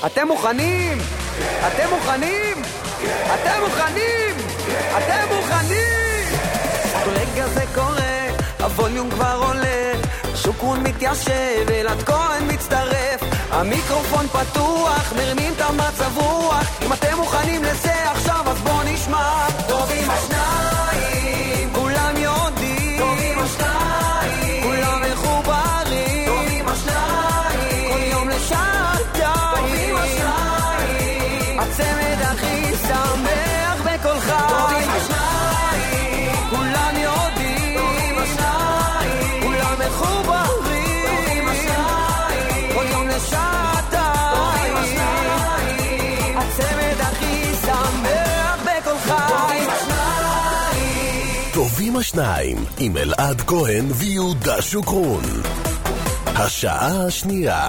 אתם מוכנים? אתם מוכנים? אתם מוכנים? אתם מוכנים? רגע זה קורה, הווליום כבר עולה, שוקרון מתיישב, אלעד כהן מצטרף, המיקרופון פתוח, מרמים את המצב רוח. אם אתם מוכנים לזה עכשיו אז בוא נשמע. טובים השניים, כולם יודעים, טובים השניים, כולם מחוברים, טובים השניים, כל יום לשעתיים, טובים השניים, הצמד הכי שמח בכל חי, טובים השניים, כולם יודעים, טובים השניים, כולם מחוברים, טובים השניים, כל יום לשעתיים, טובים השניים, הצמד הכי שמח בכל חי. טובים השניים עם אלעד כהן ויהודה שוקרון. השעה השנייה.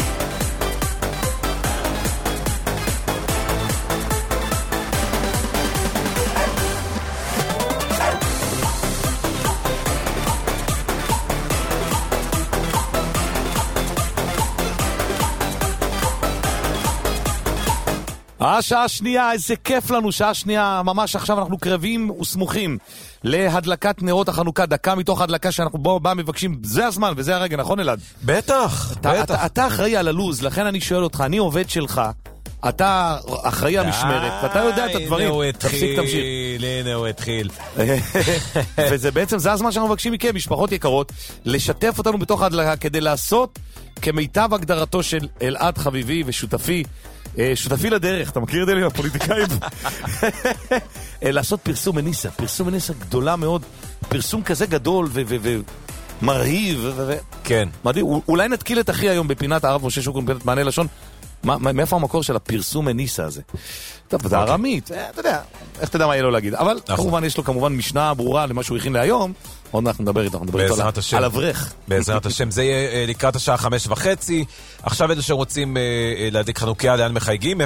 השעה השנייה, איזה כיף לנו, שעה שנייה, ממש עכשיו אנחנו קרבים וסמוכים להדלקת נרות החנוכה, דקה מתוך ההדלקה שאנחנו בה מבקשים, זה הזמן וזה הרגע, נכון אלעד? בטח, בטח. אתה אחראי על הלוז, לכן אני שואל אותך, אני עובד שלך, אתה אחראי המשמרת, ואתה יודע את הדברים, תפסיק תמשיך. הנה הוא התחיל. וזה בעצם, זה הזמן שאנחנו מבקשים מכם, משפחות יקרות, לשתף אותנו בתוך ההדלקה, כדי לעשות כמיטב הגדרתו של אלעד חביבי ושותפי, שותפי לדרך, אתה מכיר את זה לי, הפוליטיקאים? לעשות פרסום מניסה גדולה מאוד, פרסום כזה גדול ומרהיב. כן. מדהים, אולי נתקיל את אחי היום בפינת הרב משה שוקרון, בפינת מענה לשון, מאיפה המקור של הפרסום מניסה הזה? טוב, זה ארמית, אתה יודע, איך תדע מה יהיה לו להגיד, אבל כמובן יש לו כמובן משנה ברורה למה שהוא הכין להיום, עוד אנחנו נדבר איתו על אברך. בעזרת השם, זה יהיה לקראת השעה 5:30, עכשיו אלו שרוצים להדליק חנוכיה לאן מחייגים,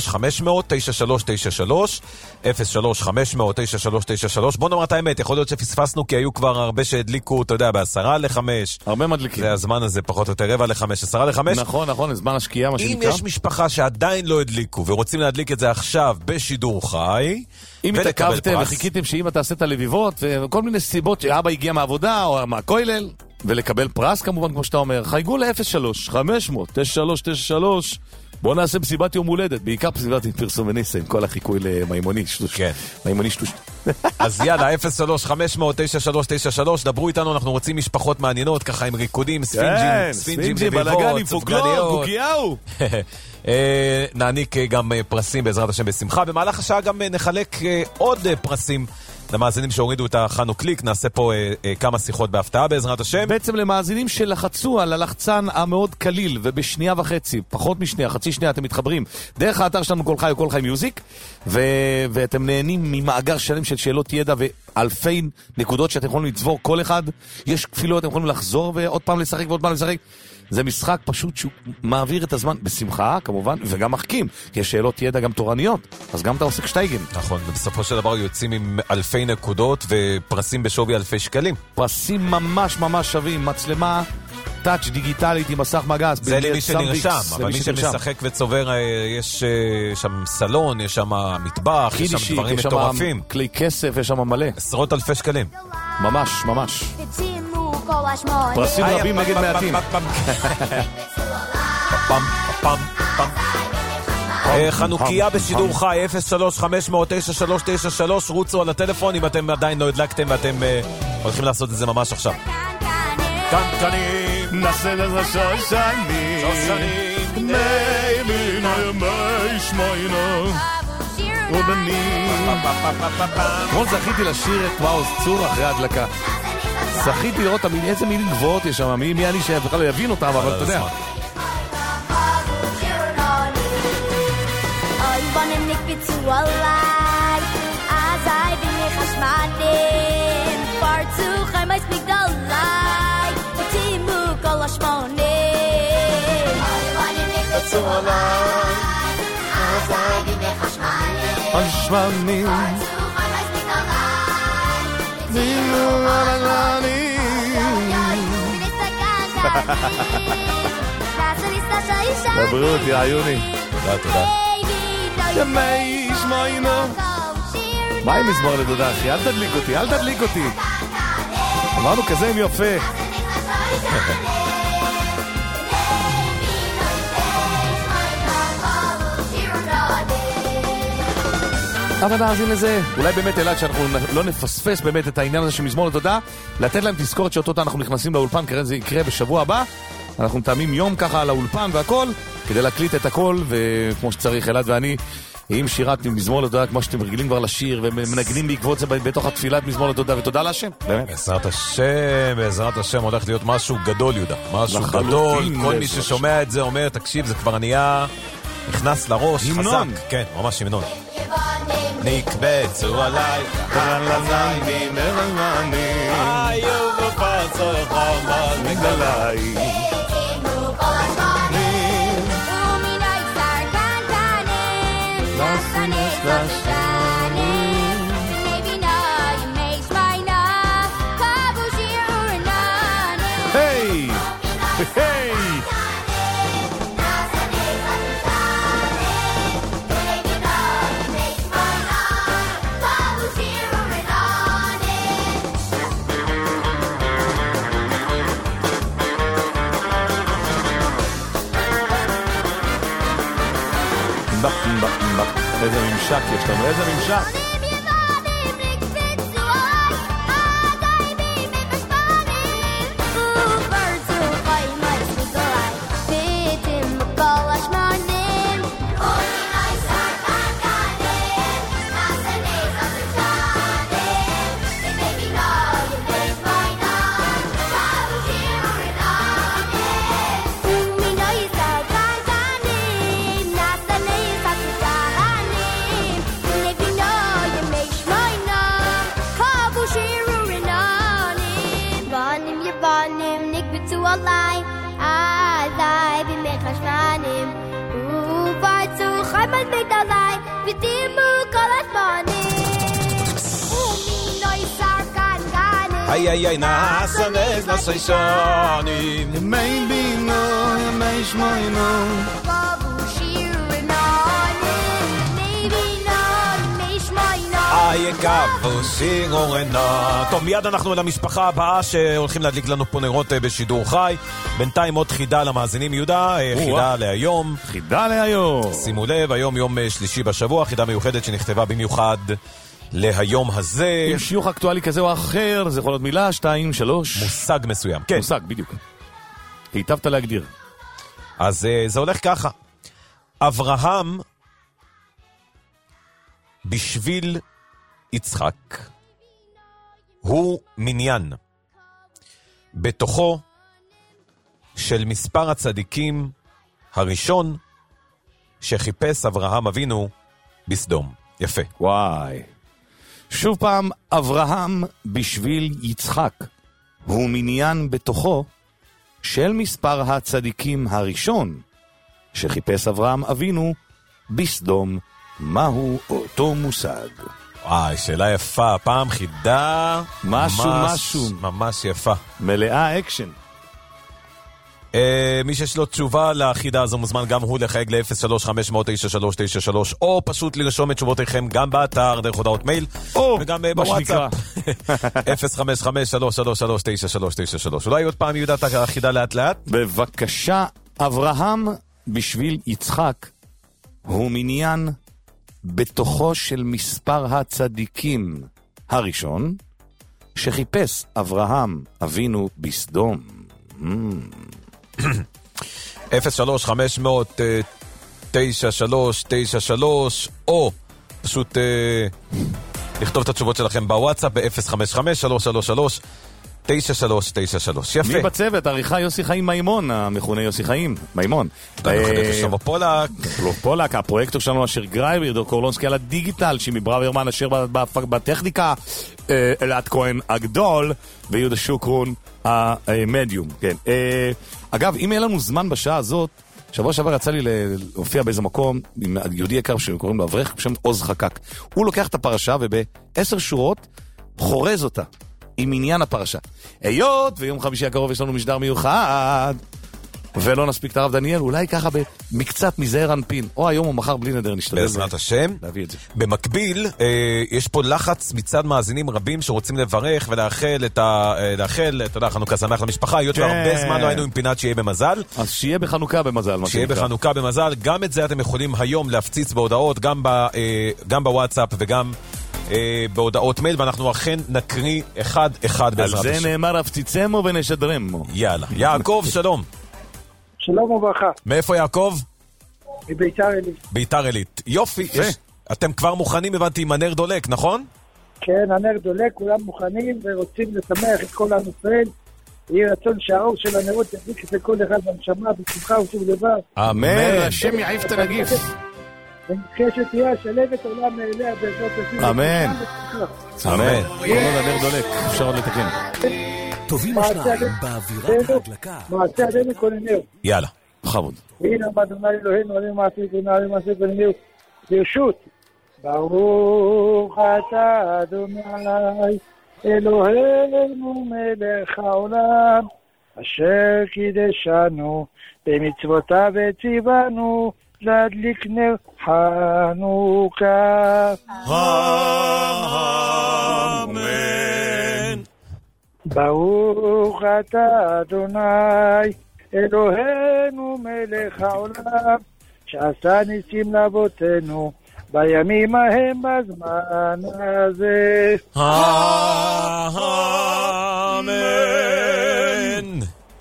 03-500-9393, 03-500-9393, בוא נאמר את האמת, יכול להיות שפספסנו כי היו כבר הרבה שהדליקו, אתה יודע, ב4:50, הרבה מדליקים. זה הזמן הזה פחות או יותר 4:45, 4:50. נכון, זמן השקיעה, מה שנקרא. אם יש משפחה שעדיין לא הדליקו ורוצים להדליק את זה עכשיו בשידור חי, אם התעכבתם וחיכיתם שאמא תעשה את הלביבות וכל מיני סיבות שאבא הגיע מהעבודה או מהכולל ולקבל פרס כמובן כמו שאתה אומר, חייגו ל-03-500-9393, בואו נעשה מסיבת יום הולדת, בעיקר מסיבת עם פרסום וניסה עם כל החיקוי למימוני שלוש. כן. מימוני שלוש. אז יאללה, 03-500-9393, דברו איתנו, אנחנו רוצים משפחות מעניינות ככה עם ריקודים, ספינג'ים, בלגנים, פוגלור, בוקיהו. נעניק גם פרסים בעזרת השם בשמחה. במהלך השעה גם נחלק עוד פרסים למאזינים שהורידו את החנוכליק. נעשה פה כמה שיחות בהפתעה בעזרת השם. בעצם למאזינים שלחצו על הלחצן המאוד קליל ובשנייה וחצי, פחות משנייה, חצי שנייה אתם מתחברים דרך האתר שלנו כל חי או כל חי מיוזיק, ואתם נהנים ממאגר שלם של שאלות ידע ואלפי נקודות שאתם יכולים לצבור כל אחד. יש כפילו, אתם יכולים לחזור ועוד פעם לשחק ועוד פעם לשחק. זה משחק פשוט שהוא מעביר את הזמן בשמחה, כמובן, וגם מחכים, כי יש שאלות ידע גם תורניות, אז גם אתה עושה שטייגן. נכון, ובסופו של דבר יוצאים עם אלפי נקודות ופרסים בשווי אלפי שקלים. פרסים ממש ממש שווים, מצלמה, טאץ' דיגיטלית עם מסך מגס. זה למי שנרשם, אבל מי שמשחק וצובר, יש שם סלון, יש שם מטבח, יש שם דברים מטורפים. יש שם כלי כסף, יש שם מלא. עשרות אלפי שקלים. ממש, ממש. פרסים רבים נגד מעטים. חנוכיה בשידור חי 03-500-9393, רוצו על הטלפון אם אתם עדיין לא הדלקתם ואתם הולכים לעשות את זה ממש עכשיו. קנקנים נעשה לזה שושנים מי שמיינו ובנים. אתמול זכיתי לשיר את מעוז צור אחרי ההדלקה, זכיתי לראות איזה מילים גבוהות יש שם, מי אני שבכלל לא יבין אותם, אבל אתה יודע. השמנים לבריאות, יא עיוני. תודה. ימי שמיינו. מה עם מזמור לתודה, אחי? אל תדליק אותי. אמרנו כזה עם יפה. אבל נאזין לזה, אולי באמת אלעד שאנחנו לא נפספס באמת את העניין הזה של מזמור לתודה, לתת להם תזכורת שאותו אנחנו נכנסים לאולפן, כרגע זה יקרה בשבוע הבא, אנחנו מתאמים יום ככה על האולפן והכל, כדי להקליט את הכל, וכמו שצריך אלעד ואני, עם שירת מזמור לתודה, כמו שאתם רגילים כבר לשיר, ומנגנים בעקבות זה בתוך התפילת מזמור לתודה, ותודה להשם, באמת. בעזרת השם הולך להיות משהו גדול, יהודה, משהו גדול, כל מי ששומע את זה אומר, תקשיב, זה כבר נהיה, נכנס לראש, חזק, כן, ממש המנון. נקבצו עליי הלזיינים מרמנים היו בפרצו חמד מגלי הקימו כל השמנים ומיני סרקנטנים לסנס לשנים ימי בינה ימי שמיינה קבו שיר ורננים היי! היי! איזה ממשק יש לנו, איזה ממשק! איי נעסנס לסיישנים ימי בינו ימי שמיינו קבו שיר ורננים ימי בינו ימי שמיינו איי קבו שיר ורננים. טוב, מיד אנחנו למשפחה הבאה שהולכים להדליק לנו פה נרות בשידור חי. בינתיים עוד חידה למאזינים, יהודה, חידה להיום. חידה להיום. שימו לב, היום יום שלישי בשבוע, חידה מיוחדת שנכתבה במיוחד להיום הזה. עם שיוך אקטואלי כזה או אחר, זה יכול להיות מילה, 2, 3. מושג מסוים, כן. מושג, בדיוק. היטבת להגדיר. אז זה הולך ככה. אברהם בשביל יצחק הוא מניין בתוכו של מספר הצדיקים הראשון שחיפש אברהם אבינו בסדום. יפה. וואי. שוב פעם, אברהם בשביל יצחק הוא מניין בתוכו של מספר הצדיקים הראשון שחיפש אברהם אבינו בסדום. מהו אותו מושג? וואי, שאלה יפה. פעם חידה משהו ממש יפה. מלאה אקשן. מי שיש לו תשובה לחידה הזו מוזמן גם הוא לחייג ל-03-500-9393 או פשוט לרשום את תשובותיכם גם באתר דרך הודעות מייל וגם בוואטסאפ 055-333-9393. אולי עוד פעם יהודה את החידה לאט לאט. בבקשה. אברהם בשביל יצחק הוא מניין בתוכו של מספר הצדיקים הראשון שחיפש אברהם אבינו בסדום. 03500-9393 או פשוט לכתוב את התשובות שלכם בוואטסאפ ב-055-333-9393. יפה. מי בצוות? עריכה יוסי חיים מימון, המכונה יוסי חיים מימון. פולק, הפרויקטור שלנו אשר גרייבר, דור קורלונסקי על הדיגיטל, שימי ברוורמן אשר בטכניקה, אלעד כהן הגדול, ויהודה שוקרון המדיום. כן. אגב, אם אין לנו זמן בשעה הזאת, שבוע שעבר יצא לי להופיע באיזה מקום עם יהודי יקר שקוראים לו אברך בשם עוז חקק. הוא לוקח את הפרשה וב10 שורות חורז אותה עם עניין הפרשה. היות ויום חמישי הקרוב יש לנו משדר מיוחד ולא נספיק את הרב דניאל, אולי ככה במקצת מזער אנפין, או היום או מחר בלי נדר נשתדל. בעזרת השם. להביא את זה. במקביל, יש פה לחץ מצד מאזינים רבים שרוצים לברך ולאחל אתה יודע, חנוכה שמח למשפחה, היות והרבה זמן לא היינו עם פינת שיהיה במזל. אז שיהיה בחנוכה במזל. שיהיה בחנוכה במזל, גם את זה אתם יכולים היום להפציץ בהודעות, גם בוואטסאפ וגם בהודעות מייל, ואנחנו אכן נקריא אחד בעזרת השם. על זה נאמר הפציצמו ונשדרמו. יאללה. יעקב, שלום. שלום וברכה. מאיפה יעקב? מביתר עילית. ביתר עילית. יופי. אתם כבר מוכנים, הבנתי, עם הנר דולק, נכון? כן, הנר דולק, כולם מוכנים ורוצים לשמח את כל עם ישראל. יהי רצון שהאור של הנרות ידליק את כל אחד בנשמה, בשמחה ובשום דבר. אמן. השם יעיף את הנגיף. ונזכה שתהיה השלבת עולם מאליה בעזרת השם. אמן. אמן. כל עוד הנר דולק, אפשר עוד לתקן. טובים השניים באווירת ההדלקה. מעשה ידינו כל נר. יאללה. בכבוד. והנה אדוני אלוהינו, עלינו מעשה ידינו, עלינו מעשה ידינו. ברשות. ברוך אתה אדוני אלוהינו מלך העולם, אשר קידשנו במצוותיו וציוונו להדליק נר חנוכה. אמן. ברוך אתה אדוני אלוהינו מלך העולם, שעשה ניסים לאבותינו בימים ההם בזמן הזה. אמן.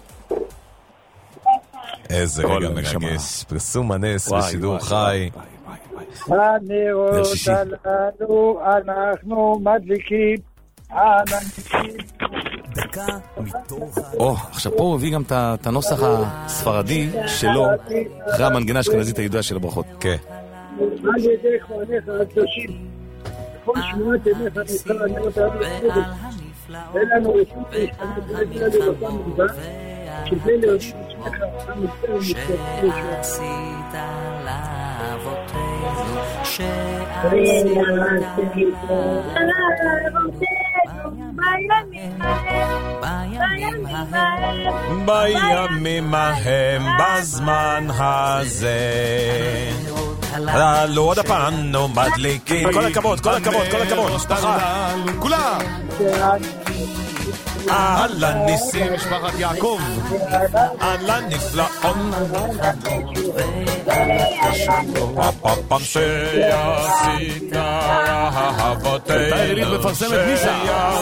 איזה רגע מרגש. פרסום הנס בשידור חי. הנרות הללו אנחנו מדליקים על הניסים. דקה מתוך עכשיו פה הוא הביא גם את הנוסח הספרדי שלו, אחרי המנגינה האשכנזית הידועה של הברכות. כן. על ידי כהניך הקדושים, כל שמועת ימיך נבחר הנרות הללו לקודש, ואין לנו רשות להשתמש בזה לאותה מוגבל, שזה להודיע את שמך המצטער ומצטער שעשית לאבותינו, בימים ההם בזמן הזה. הללו עוד הפעם אנו מדליקים. כל הכבוד, כל הכבוד, כל הכבוד. כולם. על הניסים משפחת יעקב. על הנפלאות הפעם שעשית אהבותינו העילית מפרסמת ניסה.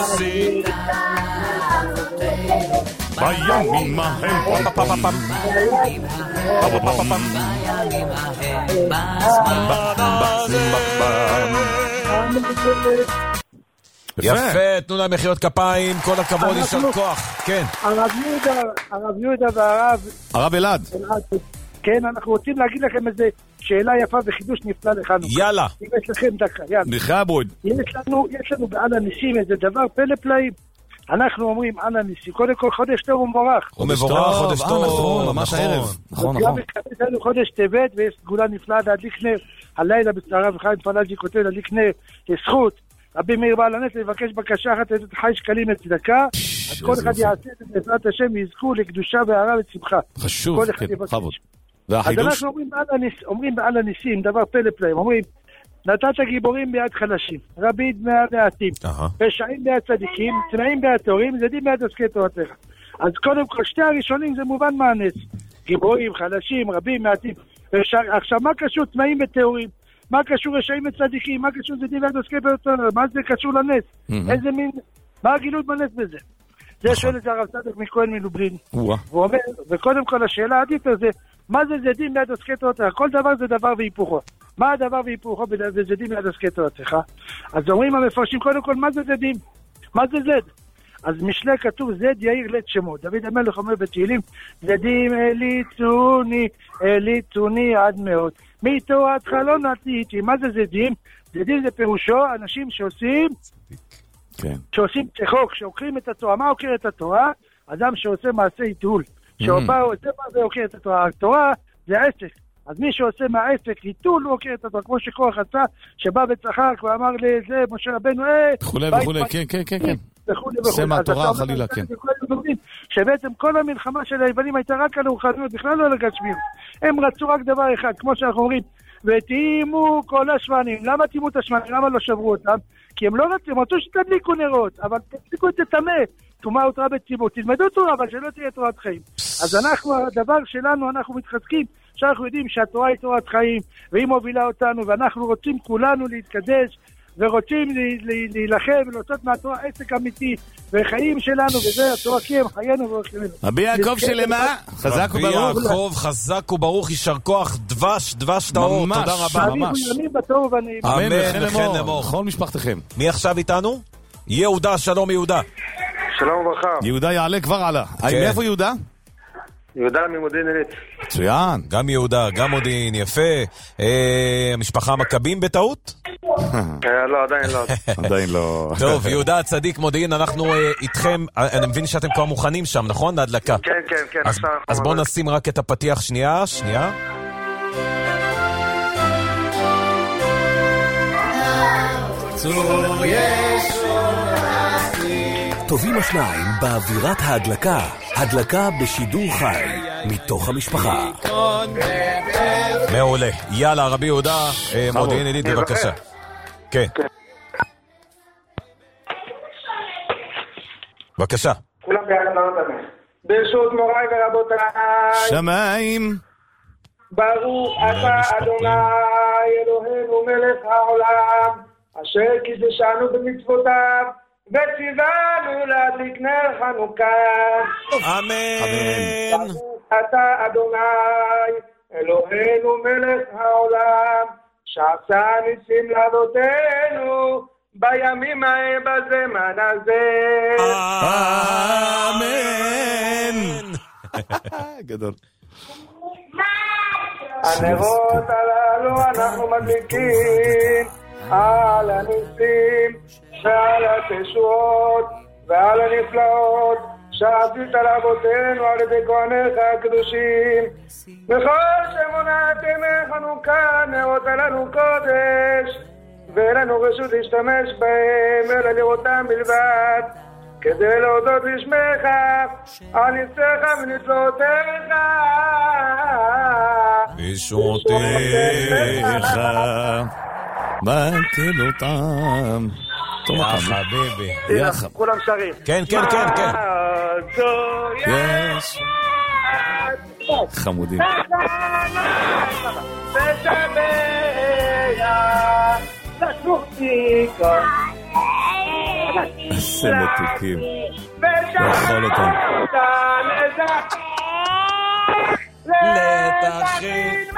בימים ההם יפה, תנו להם מחיאות כפיים, כל הכבוד, יישר כוח. כן. הרב יהודה והרב אלעד. כן, אנחנו רוצים להגיד לכם איזה שאלה יפה וחידוש נפלא לחנוכה. יאללה. אם יש לכם דקה, יאללה. בכבוד. יש לנו בעל הניסים איזה דבר פלא פלאים. אנחנו אומרים על הניסים, קודם כל חודש טוב ומבורך. הוא מבורך, חודש טוב. נכון, ממש הערב. נכון. גם מקבל לנו חודש טבת ויש סגולה נפלאה להדליק נר. הלילה בצהרה וחיים פלאג'י כותב להדליק נר לזכות. רבי מאיר בעל הנס לבקש בקשה אחת לתת חי שקלים לצדקה, אז כל אחד יעשה את בעזרת השם יזכו לקדושה והערה וצמחה. חשוב, כן, בכבוד. אז אנחנו אומרים בעל הניסים דבר פלא פלאים, אומרים נתת גיבורים ביד חלשים, רבים ביד מעטים, פשעים ביד צדיקים, צנעים ביד טהורים, זדים ביד עוסקי תורתך. אז קודם כל שתי הראשונים זה מובן מהנס, גיבורים, חלשים, רבים, מעטים. עכשיו מה קשור צנעים וטהורים? מה קשור רשעים וצדיקים? מה קשור זדים ביד עוסקי תורתך? מה זה קשור לנס? איזה מין, מה הגילות בנס בזה? זה שואל את הרב צדוק מכהן מלובלין. הוא אומר, וקודם כל השאלה העדיף זה, מה זה זדים ביד עוסקי תורתך? כל דבר זה דבר והיפוכו. מה הדבר והיפוכו בזדים ביד עוסקי תורתך? אז אומרים המפרשים קודם כל, מה זה זדים? מה זה זד? אז משלי כתוב זד יאיר לת שמו. דוד המלך אומר בתהילים, זדים אליצוני עד מאוד. מתורתך לא נטיתי. מה זה זדים? זדים זה פירושו אנשים שעושים צחוק, שעוקרים את התורה. מה עוקר את התורה? אדם שעושה מעשה עיתול. שעושה מעשה עוקר את התורה. התורה זה עסק. אז מי שעושה מהעסק עיתול הוא עוקר את התורה. כמו שקורח עשה, שבא וצחק ואמר לזה, משה רבנו, וכולי וכולי, כן. זה מהתורה חלילה, כן. שבעצם כל המלחמה של היוונים הייתה רק על הרוחניות, בכלל לא על הגשמיות. הם רצו רק דבר אחד, כמו שאנחנו אומרים, ותימו כל השמנים. למה תימו את השמנים? למה לא שברו אותם? כי הם לא רצו, הם רצו שתדליקו נרות, אבל תדליקו את תטמא. תומה אותרה בציבור. תלמדו תורה, אבל שלא תהיה תורת חיים. אז אנחנו, הדבר שלנו, אנחנו מתחזקים, שאנחנו יודעים שהתורה היא תורת חיים, והיא מובילה אותנו, ואנחנו רוצים כולנו להתקדש, ורוצים להילחם ולעשות מהתורה עסק אמיתי, וחיים שלנו, וזה התורה כי הם חיינו ורחמנו. רבי יעקב שלמה, חזק וברוך. רבי יעקב, חזק וברוך, יישר כוח, דבש טהור, תודה רבה. ממש. אמן, וכן לאמור. לכל משפחתכם. מי עכשיו איתנו? יהודה, שלום יהודה. שלום וברכה. יהודה יעלה כבר הלאה. מאיפה יהודה? יהודה ממודיעין עילית. מצוין. גם יהודה, גם מודיעין, יפה. המשפחה מכבים בטעות? לא, עדיין לא. עדיין לא. טוב, יהודה הצדיק מודיעין, אנחנו איתכם, אני מבין שאתם כבר מוכנים שם, נכון? להדלקה. כן. אז בואו נשים רק את הפתיח שנייה. צור ישו טובים השניים באווירת ההדלקה. הדלקה בשידור חי מתוך המשפחה. מעולה. יאללה, רבי יהודה, מודיעין עילית, בבקשה. כן. בבקשה. כולם ביחד לענות. ברשות מוריי ורבותיי. שמיים. ברוך אתה אדוני אלוהינו מלך העולם, אשר קידשנו במצוותיו, וציוונו להדליק נר חנוכה. אמן. ברוך אתה אדוני אלוהינו מלך העולם, שעשה ניסים לאבותינו בימים ההם בזמן הזה. אמן. גדול. הנרות הללו אנחנו מדליקים על הניסים ועל התשועות ועל הנפלאות שעשית לאבותינו על ידי כהניך הקדושים. בכל שמונתם חנוכה נרות עלינו קודש, ואין לנו רשות להשתמש בהם אלא לראותם בלבד, כדי להודות לשמך על ניסיך ונפלאותיך. ישועותיך מתנותם. יא חביבי. כולם שרים. כן. יש. חמודים. איזה מתוקים. לאכול אותם. לתחיל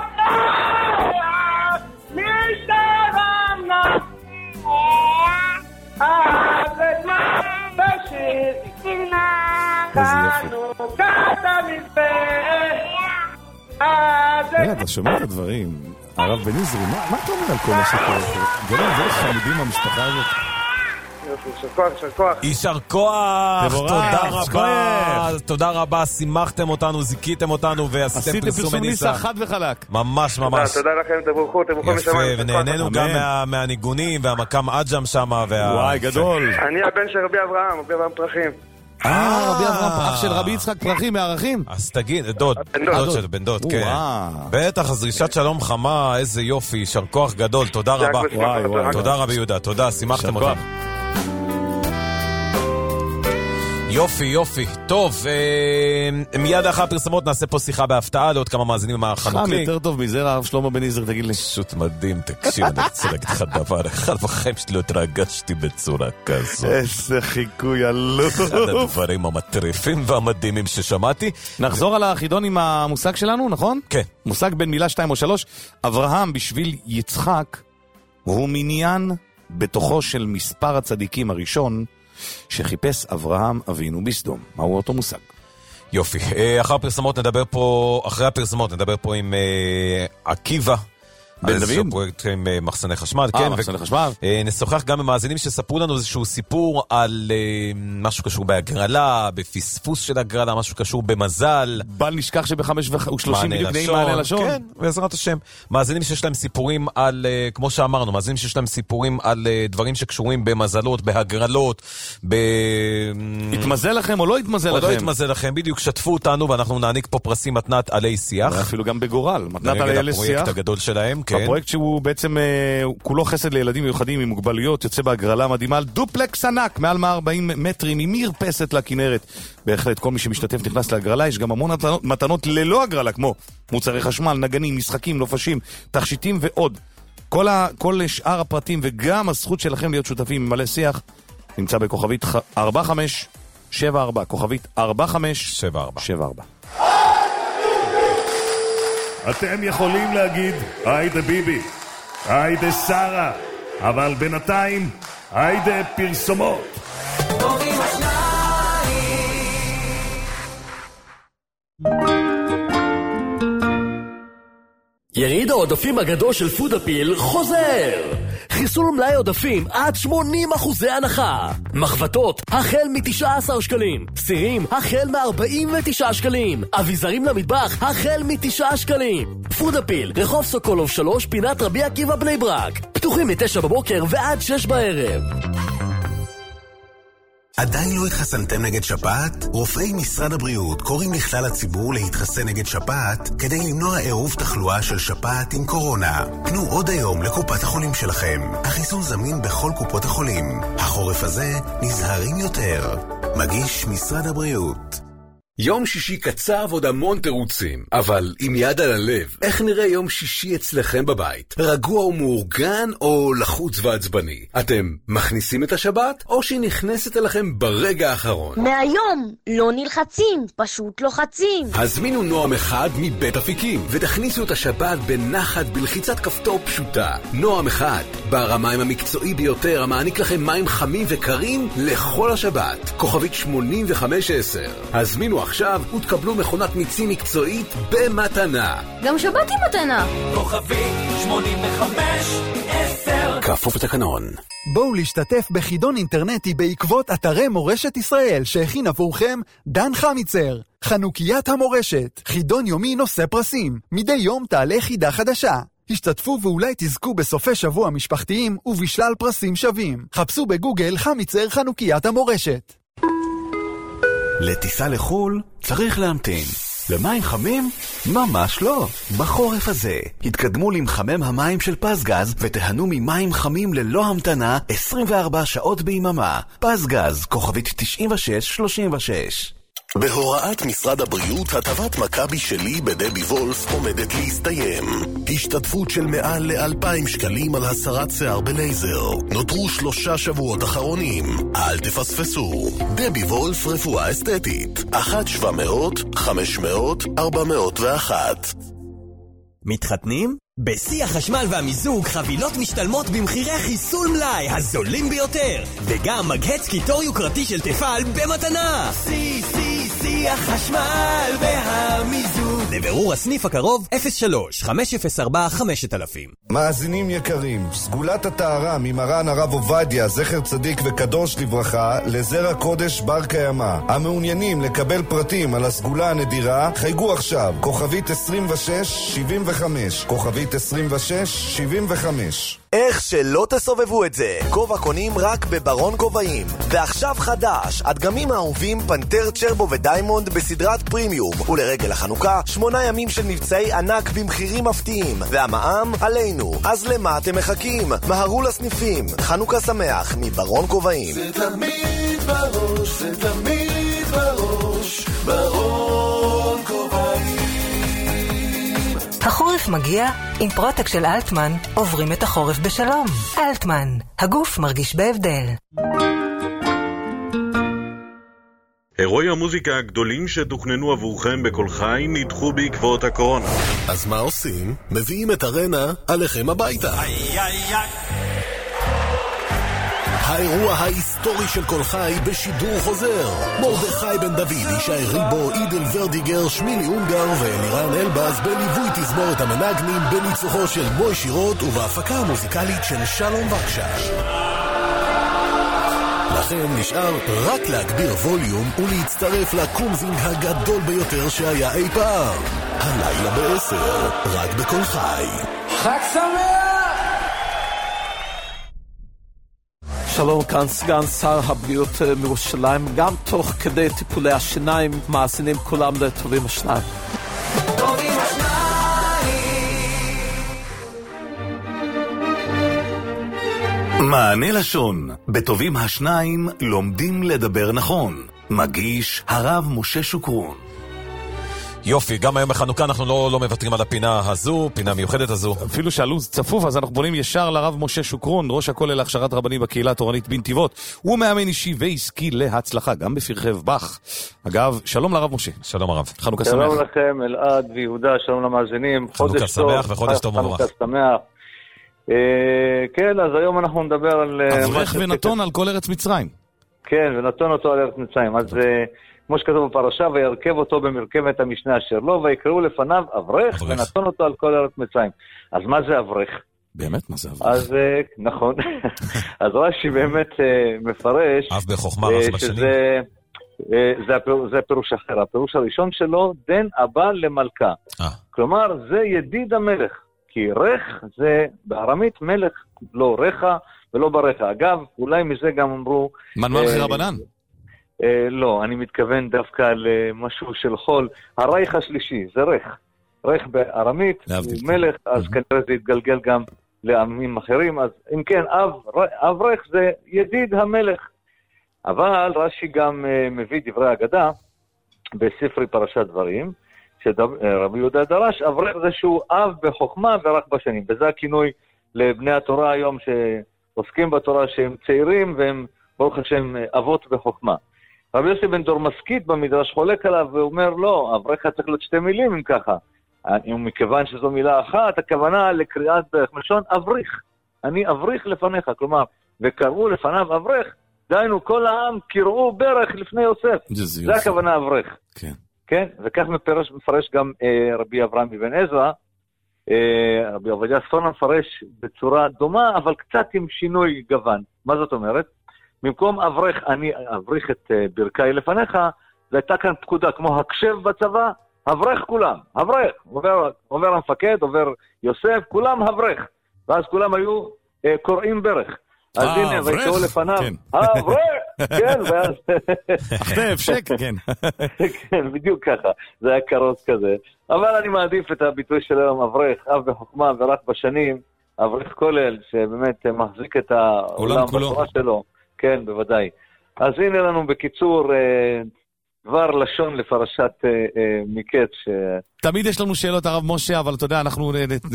אתה שומע את הדברים, הרב בן עזרי, מה אתה אומר על כל מה שקורה? זה לא חמודים במשפחה הזאת. יישר כוח, תודה רבה, שימחתם אותנו, זיכיתם אותנו ועשיתם פרסום מניסה חד וחלק. ממש. תודה לכם, תבורכו יפה, ונהנינו גם מהניגונים והמקם אג'ם שם. וואי, גדול. אני הבן של רבי אברהם פרחים. רבי אברהם, אח של רבי יצחק פרחים מערכים? אז תגיד, בן דוד, כן. בטח, אז דרישת שלום חמה, איזה יופי, יישר כוח גדול, תודה רבה. תודה רבי יהודה, תודה, שימחתם אותנו. יופי. טוב, מיד אחר הפרסמות נעשה פה שיחה בהפתעה לעוד כמה מאזינים מהחנוכלים. יותר טוב מזה, הרב שלמה בן עזר, תגיד לי. פשוט מדהים, תקשיב, אני רוצה להגיד לך דבר אחד, בחיים שלי לא התרגשתי בצורה כזאת. איזה חיקוי עלוב. אחד הדברים המטריפים והמדהימים ששמעתי. נחזור על החידון עם המושג שלנו, נכון? כן. מושג בין מילה 2 או 3. אברהם בשביל יצחק הוא מניין בתוכו של מספר הצדיקים הראשון, שחיפש אברהם אבינו בסדום. מהו אותו מושג? יופי. אחרי הפרסמות נדבר פה עם עקיבא בן דוד? איזשהו פרויקט עם מחסני חשמל, כן. מחסני חשמל. נשוחח גם עם מאזינים שספרו לנו איזשהו סיפור על משהו קשור בהגרלה, בפספוס של הגרלה, משהו קשור במזל. בל נשכח ב5:30 בדיוק מענה לשון. כן, בעזרת השם. מאזינים שיש להם סיפורים על, כמו שאמרנו, מאזינים שיש להם סיפורים על דברים שקשורים במזלות, בהגרלות, התמזל לכם או לא התמזל לכם? או לא התמזל לכם, בדיוק שתפו אותנו ואנחנו נעניק פה פרסים מתנת עלי שיח. אפילו גם בגורל, מתנת עלי שיח. הפרויקט הגדול שלהם, כן. הפרויקט שהוא בעצם, כולו חסד לילדים מיוחדים עם מוגבלויות, יוצא בהגרלה מדהימה על דופלקס ענק, מעל 140 מטרים, עם מרפסת לכנרת. בהחלט, כל מי שמשתתף נכנס להגרלה, יש גם המון מתנות ללא הגרלה, כמו מוצרי חשמל, נגנים, משחקים, נופשים, תכשיטים ועוד. כל שאר הפרטים וגם הזכות שלכם להיות שותפים ממלא שיח, נמצא בכוכבית 4574, כוכבית 4574. אתם יכולים להגיד, היידה ביבי, היידה שרה, אבל בינתיים, היידה פרסומות. טובים השניים. יריד העודפים הגדול של פודאפיל חוזר! חיסול מלאי עודפים עד 80% הנחה. מחבטות החל מ-19 שקלים. סירים החל מ-49 שקלים. אביזרים למטבח החל מ-9 שקלים. פודאפיל, רחוב סוקולוב 3, פינת רבי עקיבא בני ברק. פתוחים מ-9 בבוקר ועד 6 בערב. עדיין לא התחסנתם נגד שפעת? רופאי משרד הבריאות קוראים לכלל הציבור להתחסן נגד שפעת כדי למנוע עירוב תחלואה של שפעת עם קורונה. פנו עוד היום לקופת החולים שלכם. החיסון זמין בכל קופות החולים. החורף הזה נזהרים יותר. מגיש משרד הבריאות. יום שישי קצר ועוד המון תירוצים, אבל עם יד על הלב, איך נראה יום שישי אצלכם בבית? רגוע ומאורגן או לחוץ ועצבני? אתם מכניסים את השבת או שהיא נכנסת אליכם ברגע האחרון? מהיום לא נלחצים, פשוט לוחצים. הזמינו נועם אחד מבית אפיקים ותכניסו את השבת בנחת בלחיצת כפתור פשוטה. נועם אחד, בר המים המקצועי ביותר המעניק לכם מים חמים וקרים לכל השבת. כוכבית 8510. הזמינו עכשיו ותקבלו מכונת מיצים מקצועית במתנה. גם שבת עם מתנה. כוכבית 8510. כפוף לתקנון. בואו להשתתף בחידון אינטרנטי בעקבות אתרי מורשת ישראל שהכין עבורכם דן חמיצר. חנוקיית המורשת, חידון יומי נושא פרסים. מדי יום תעלה חידה חדשה. השתתפו ואולי תזכו בסופי שבוע משפחתיים ובשלל פרסים שווים. חפשו בגוגל חמיצר חנוקיית המורשת. לטיסה לחול צריך להמתין. למים חמים? ממש לא. בחורף הזה התקדמו למחמם המים של פסגז ותהנו ממים חמים ללא המתנה 24 שעות ביממה. פסגז, כוכבית 9636. בהוראת משרד הבריאות, הטבת מכבי שלי בדבי וולף עומדת להסתיים. השתתפות של מעל ל2,000 שקלים על הסרת שיער בלייזר. נותרו 3 שבועות אחרונים. אל תפספסו. דבי וולף רפואה אסתטית. 1-700-500-401. מתחתנים? בשיא החשמל והמיזוג חבילות משתלמות במחירי חיסול מלאי הזולים ביותר, וגם מגהץ קיטור יוקרתי של תפעל במתנה. שיא החשמל והמיזוג. לבירור הסניף הקרוב 03-504-5000. מאזינים יקרים, סגולת הטהרה ממרן הרב עובדיה זכר צדיק וקדוש לברכה לזרע קודש בר קיימא. המעוניינים לקבל פרטים על הסגולה הנדירה חייגו עכשיו, כוכבית 2675, כוכבית 2675. איך שלא תסובבו את זה, כובע קונים רק בברון כובעים. ועכשיו חדש, הדגמים האהובים פנטר, צ'רבו ודיימונד בסדרת פרימיום, ולרגל החנוכה 8 ימים של מבצעי ענק במחירים מפתיעים, והמע"מ עלינו. אז למה אתם מחכים? מהרו לסניפים. חנוכה שמח מברון כובעים. זה תמיד בראש, זה תמיד בראש, ברון כובעים. החורף מגיע, עם פרוטק של אלטמן עוברים את החורף בשלום. אלטמן, הגוף מרגיש בהבדל. אירועי המוזיקה הגדולים שתוכננו עבורכם בכל חי נדחו בעקבות הקורונה. אז מה עושים? מביאים את ארנה עליכם הביתה. האירוע ההיסטורי של כל חי בשידור חוזר. מרדכי בן דוד, ישי ריבו, עידל ורדיגר, שמילי אונגר ואלירן אלבז בליווי תזמורת המנגנים בניצוחו של מוי שירות ובהפקה המוזיקלית של שלום וקשה. לכן נשאר רק להגביר ווליום ולהצטרף לקומזינג הגדול ביותר שהיה אי פעם. הלילה ב-10, רק בכל חי. חג שמח! שלום, כאן סגן שר הבריאות מירושלים. גם תוך כדי טיפולי השיניים מאזינים כולם לטובים השניים. טובים מענה לשון, בטובים השניים לומדים לדבר נכון. מגיש הרב משה שוקרון. יופי, גם היום בחנוכה אנחנו לא מוותרים על הפינה הזו, פינה מיוחדת הזו. אפילו שהלו"ז צפוף, אז אנחנו בונים ישר לרב משה שוקרון, ראש הכולל להכשרת רבנים בקהילה התורנית בנתיבות. הוא מאמן אישי ועסקי להצלחה, גם בפרחי באך. אגב, שלום לרב משה. שלום הרב. חנוכה שמח. שלום לכם, אלעד ויהודה, שלום למאזינים. חנוכה שמח וחודש טוב ומבורך. חנוכה שמח. כן, אז היום אנחנו נדבר על... אברך ונתון על כל ארץ מצרים. כן, ונתון אותו על ארץ מצרים. אז כמו שכתוב בפרשה, וירכב אותו במרכבת המשנה אשר לו, ויקראו לפניו אברך, ונתון אותו על כל ארץ מצרים. אז מה זה אברך? באמת, מה זה אברך? אז נכון. אז רש"י באמת מפרש... אב בחוכמה רב בשנים. זה הפירוש אחר. הפירוש הראשון שלו, דן הבא למלכה. כלומר, זה ידיד המלך. כי רך זה בארמית מלך, לא רכה ולא ברכה. אגב, אולי מזה גם אמרו... מנמל חרבנן? לא, אני מתכוון דווקא למשהו של חול. הרייך השלישי, זה רך. רך בארמית הוא מלך, אז כנראה זה יתגלגל גם לעמים אחרים. אז אם כן, אב רך זה ידיד המלך. אבל רש"י גם מביא דברי אגדה בספרי פרשת דברים, שרבי יהודה דרש, אברך זה שהוא אב בחוכמה ורק בשנים. וזה הכינוי לבני התורה היום שעוסקים בתורה שהם צעירים והם ברוך השם אבות בחוכמה. רבי יוסי בן דור מסכית במדרש חולק עליו ואומר לא, אברך צריך להיות שתי מילים אם ככה. מכיוון שזו מילה אחת, הכוונה לקריאת דרך מלשון אבריך. אני אבריך לפניך, כלומר, וקראו לפניו אברך, דיינו כל העם קראו ברך לפני יוסף. זה הכוונה אברך. כן. כן, וכך מפרש גם רבי אברהם אבן עזרא, רבי עובדיה ספונה מפרש בצורה דומה, אבל קצת עם שינוי גוון. מה זאת אומרת? במקום אברך, אני אבריך את ברכי לפניך, זה הייתה כאן פקודה, כמו הקשב בצבא, אברך כולם, אברך, עובר המפקד, עובר יוסף, כולם אברך, ואז כולם היו קוראים ברך. אז הנה, ויקראו לפניו, אברך! כן, ואז... אחטף, שק, כן. כן, בדיוק ככה. זה היה קרוס כזה. אבל אני מעדיף את הביטוי של היום, אברך, אב בחוכמה ורק בשנים, אברך כולל, שבאמת מחזיק את העולם בתורה שלו. כן, בוודאי. אז הנה לנו בקיצור דבר לשון לפרשת מקץ. תמיד יש לנו שאלות הרב משה, אבל אתה יודע, אנחנו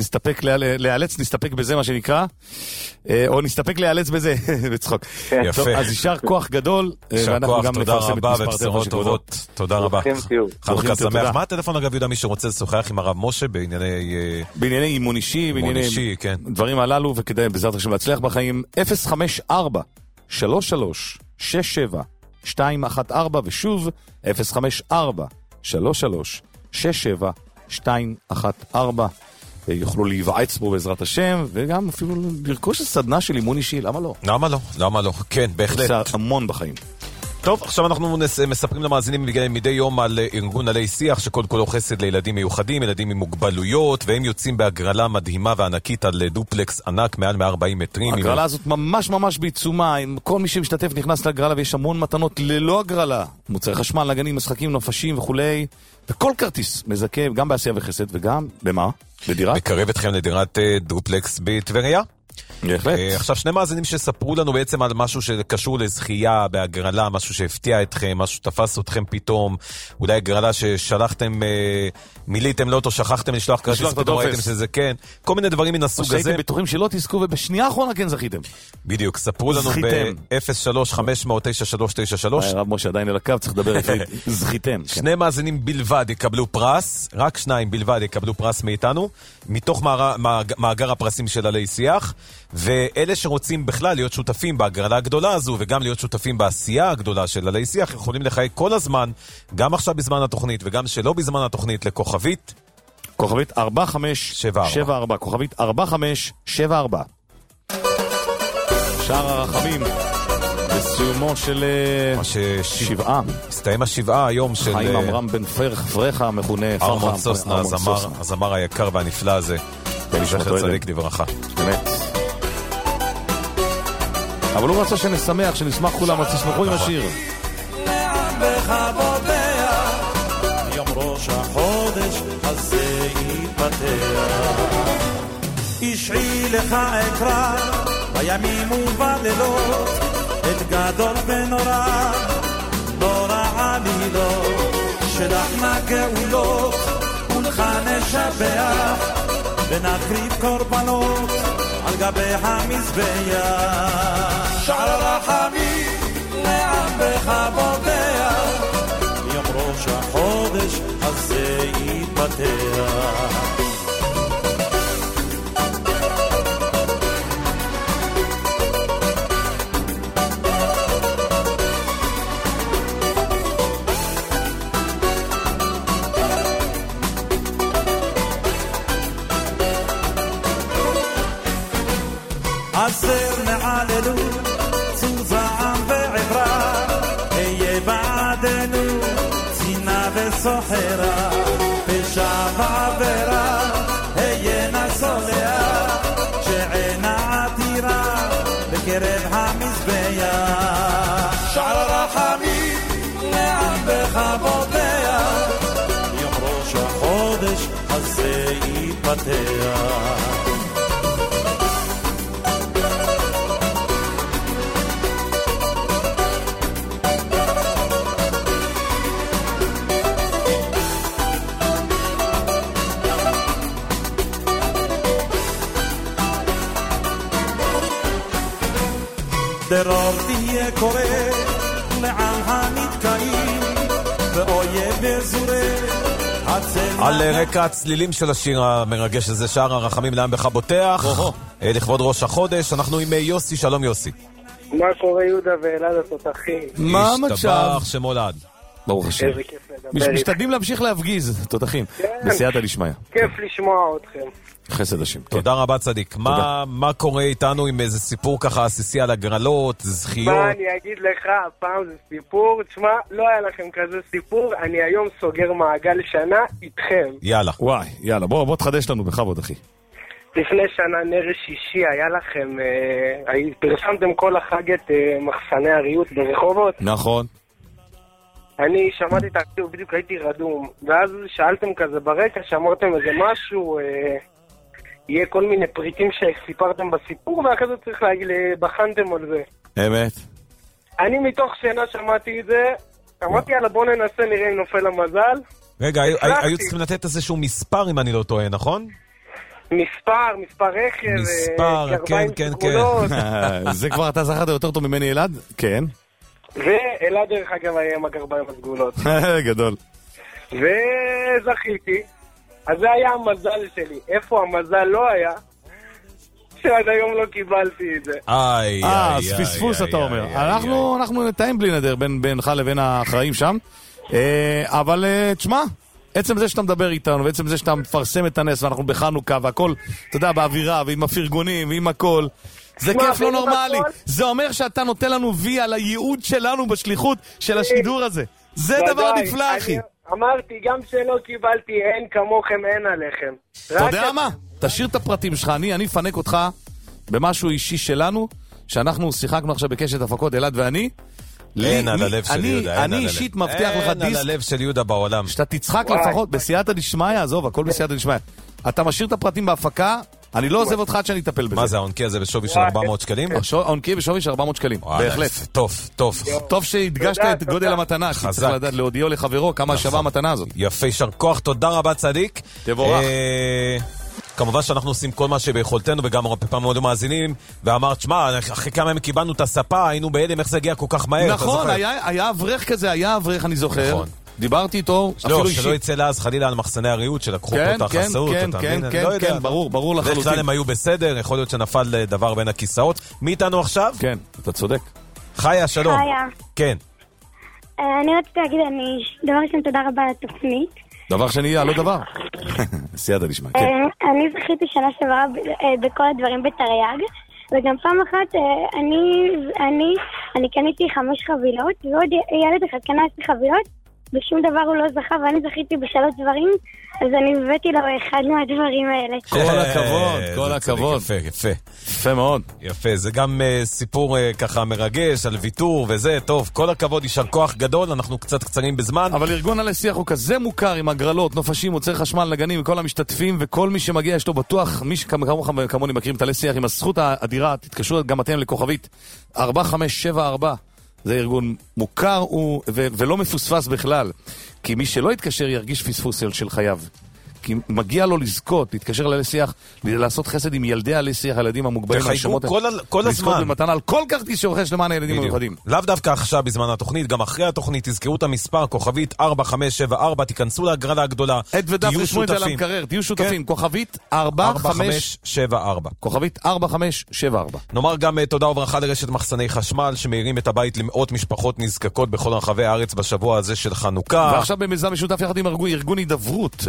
נסתפק בזה מה שנקרא, או נסתפק להיאלץ בזה, בצחוק. יפה. אז יישר כוח גדול, ואנחנו גם נפרסם את מספר טלפון טובות. תודה רבה. חנוכה שמח. מה הטלפון אגב יהודה מי שרוצה לשוחח עם הרב משה בענייני אימון אישי, בענייני דברים הללו, וכדאי בעזרת השם להצליח בחיים. 054-33-67-214 ושוב 054-33-67-214 יוכלו להיוועץ בו בעזרת השם וגם אפילו לרכוש הסדנה של אימון אישי, למה לא? למה לא? כן, בהחלט. עושה המון בחיים. טוב, עכשיו אנחנו מספרים למאזינים מדי יום על ארגון עלי שיח שכל כולו חסד לילדים מיוחדים, ילדים עם מוגבלויות, והם יוצאים בהגרלה מדהימה וענקית על דופלקס ענק מעל 140 מטרים. הגרלה הזאת ממש בעיצומה, כל מי שמשתתף נכנס להגרלה ויש המון מתנות ללא הגרלה. מוצרי חשמל, נגנים, משחקים, נופשים וכולי, וכל כרטיס מזכה גם בעשייה וחסד וגם, במה? בדירה? מקרב אתכם לדירת דופלקס בטבריה. עכשיו שני מאזינים שספרו לנו בעצם על משהו שקשור לזכייה בהגרלה, משהו שהפתיע אתכם, משהו שתפס אתכם פתאום, אולי הגרלה ששלחתם, מיליתם לא אותו, שכחתם לשלוח כרטיס, פתאום ראיתם שזה כן, כל מיני דברים מן הסוג הזה. שהייתם בטוחים שלא תזכו ובשנייה האחרונה כן זכיתם. בדיוק, ספרו לנו ב-03-500-9393. הרב משה עדיין על הקו, צריך לדבר איפה זכיתם. שני מאזינים בלבד יקבלו פרס, רק שניים בלבד יקבלו פרס מאיתנו, מתוך מאגר הפרסים של עלי שיח. ואלה שרוצים בכלל להיות שותפים בהגרלה הגדולה הזו, וגם להיות שותפים בעשייה הגדולה של עלי שיח, יכולים לחייג כל הזמן, גם עכשיו בזמן התוכנית, וגם שלא בזמן התוכנית, לכוכבית 4574, כוכבית 4574. שער הרחמים בסיומו של שבעה. הסתיים השבעה היום של חיים אמרם בן פרחה המכונה ארמון סוסנה, הזמר היקר והנפלא הזה, זכר צדיק לברכה. באמת. אבל הוא רצה שנשמח, שנשמח כולם, אז תשמחו עם השיר. יום ראש החודש הזה יתפתח, אישי לך אקרא בימים ובלילות, את גדול ונורא נורא עלילות, שלחנה גאולות ולך נשבח, ונקריב קורבנות על גבי המזבח. שער הרחמים לעמך בודע, יום ראש החודש הזה יתפתח. עשר מעללו צוזעם ועברה, היה בעדנו צינה וסוחרה, פשע ועברה היה נסוליה, שעינה עתירה בקרב המזבח. שער הרחמים לעמך בודע, יום ראש החודש הזה יתפתח. דרור תהיה קורא לעם הנתקעים, ואויב יזורה הצל. על רקע הצלילים של השיר המרגש הזה, שער הרחמים לעמך בוטח, לכבוד ראש החודש, אנחנו עם יוסי. שלום יוסי. מה קורה יהודה ואלעד התותחים? מה המצב? השתבח שמולד. ברוך השם. משתדלים להמשיך להפגיז, תותחים. בסייעתא דשמיא. כיף לשמוע אתכם. חסד השם. תודה רבה צדיק. מה קורה איתנו עם איזה סיפור ככה עסיסי על הגרלות, זכיות? מה אני אגיד לך, הפעם זה סיפור, תשמע, לא היה לכם כזה סיפור, אני היום סוגר מעגל שנה איתכם. יאללה. וואי, יאללה, בוא תחדש לנו בכבוד אחי. לפני שנה נר שישי היה לכם, פרסמתם כל החג את מחסני הריהוט ברחובות. נכון. אני שמעתי את הרדיו, בדיוק הייתי רדום, ואז שאלתם כזה ברקע, שאמרתם איזה משהו, יהיה כל מיני פריטים שסיפרתם בסיפור, ואחרי זה צריך להגיד, בחנתם על זה. אמת. אני מתוך שינה שמעתי את זה, אמרתי, יאללה בוא ננסה, נראה אם נופל המזל. רגע, היו צריכים לתת איזשהו מספר אם אני לא טועה, נכון? מספר רכב, מספר, כן. זה כבר אתה זכרת יותר טוב ממני אלעד? כן. ואלעד דרך אגב היה עם הגרביים הסגולות. גדול. וזכיתי. אז זה היה המזל שלי. איפה המזל לא היה? שעד היום לא קיבלתי את זה. אז פספוס אתה אומר. אנחנו נתאים בלי נדר בינך לבין האחראים שם. אבל תשמע, עצם זה שאתה מדבר איתנו, ועצם זה שאתה מפרסם את הנס, ואנחנו בחנוכה והכל, אתה יודע, באווירה ועם הפרגונים ועם הכל, זה כיף לא נורמלי. זה אומר שאתה נותן לנו וי על הייעוד שלנו בשליחות של השידור הזה. זה דבר נפלא, אחי. אמרתי, גם שלא קיבלתי, אין כמוכם, אין עליכם. אתה יודע מה? תשאיר את הפרטים שלך, אני אפנק אותך במשהו אישי שלנו, שאנחנו שיחקנו עכשיו בקשת הפקות, אלעד ואני. אין על הלב של יהודה. אני אישית מבטיח לך דיסק. אין על הלב של יהודה בעולם. שאתה תצחק לפחות בסייעתא דשמיא, עזוב, הכל בסייעתא דשמיא. אתה משאיר את הפרטים בהפקה, אני לא עוזב אותך עד שאני אטפל בזה. מה זה, העונקי הזה בשווי של 400 שקלים? העונקי בשווי של 400 שקלים, בהחלט. טוב. טוב שהדגשת את גודל המתנה, שצריך לדעת להודיעו לחברו כמה שווה המתנה הזאת. יפה, יישר כוח, תודה רבה צדיק. תבורך. כמובן שאנחנו עושים כל מה שביכולתנו, וגם הרבה פעמים עוד מאזינים, ואמרת, שמה, אחרי כמה ימים קיבלנו את הספה, היינו בהלם, איך זה הגיע כל כך מהר. נכון, היה אברך כזה, אני זוכר. דיברתי איתו, אפילו אישית. שלא יצא לה אז חלילה על מחסני הריהוט שלקחו פה את החסאות. כן, ברור לחלוטין. בדרך כלל הם היו בסדר, יכול להיות שנפל דבר בין הכיסאות. מי איתנו עכשיו? כן, אתה צודק. חיה, שלום. חיה. כן. אני רציתי להגיד, דבר ראשון, תודה רבה על התוכנית. דבר שני, לא דבר. סיידה נשמע, כן. אני זכיתי שנה שעברה בכל הדברים בתרי"ג, וגם פעם אחת אני קניתי 5 חבילות, ועוד ילד אחד קנה 10 חבילות, ושום דבר הוא לא זכה, ואני זכיתי ב3 דברים, אז אני הבאתי לו אחד מהדברים האלה. כל הכבוד, כל הכבוד. יפה. יפה מאוד. יפה, זה גם סיפור ככה מרגש על ויתור וזה, טוב, כל הכבוד, יישר כוח גדול, אנחנו קצת קצרים בזמן. אבל ארגון עלי שיח הוא כזה מוכר עם הגרלות, נופשים, מוצרי חשמל, נגנים, וכל המשתתפים, וכל מי שמגיע יש לו בטוח, מי כמוני מכירים את עלי שיח, עם הזכות האדירה, תתקשרו גם אתם לכוכבית 4574. זה ארגון מוכר ולא מפוספס בכלל, כי מי שלא יתקשר ירגיש פספוס של חייו. כי מגיע לו לזכות, להתקשר לעלי שיח, לעשות חסד עם ילדי עלי שיח, הילדים המוגבלים. תחייגו כל הזמן. לזכות במתנה על כל כרטיס שרוכש למען הילדים המיוחדים. לאו דווקא עכשיו בזמן התוכנית, גם אחרי התוכנית, תזכרו את המספר, כוכבית 4574, תיכנסו להגרלה הגדולה, תהיו שותפים. תהיו שותפים, כוכבית 4574. כוכבית 4574. נאמר גם תודה וברכה לרשת מחסני חשמל, שמאירים את הבית למאות משפחות נזקקות בכל רחבי הארץ בשבוע הזה של חנוכה. ועכשיו במיזם משותף יחד עם ארגון הידברות.